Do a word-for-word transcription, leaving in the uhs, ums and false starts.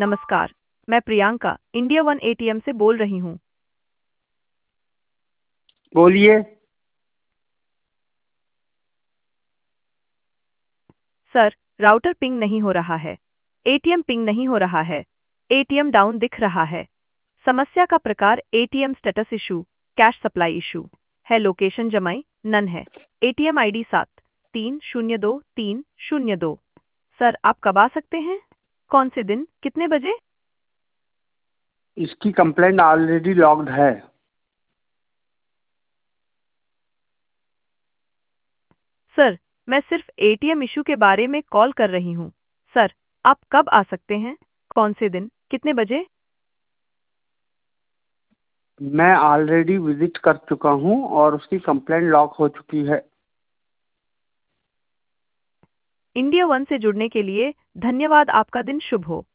नमस्कार, मैं Priyanka India one ATM से बोल रही हूँ। बोलिए। सर, राउटर पिंग नहीं हो रहा है। एटीएम पिंग नहीं हो रहा है। एटीएम डाउन दिख रहा है। समस्या का प्रकार ATM status issue, cash supply issue है। लोकेशन जमाई नन है। एटीएम आईडी सात तीन शून्य दो तीन शून्य दो। सर, आप कब आ सकते हैं? कौन से दिन, कितने बजे? इसकी कंप्लेंट ऑलरेडी लॉग्ड है। सर, मैं सिर्फ एटीएम इशू के बारे में कॉल कर रही हूँ। सर, आप कब आ सकते हैं? कौन से दिन, कितने बजे? मैं ऑलरेडी विजिट कर चुका हूँ और उसकी कंप्लेंट लॉक हो चुकी है। इंडिया वन से जुड़ने के लिए धन्यवाद। आपका दिन शुभ हो।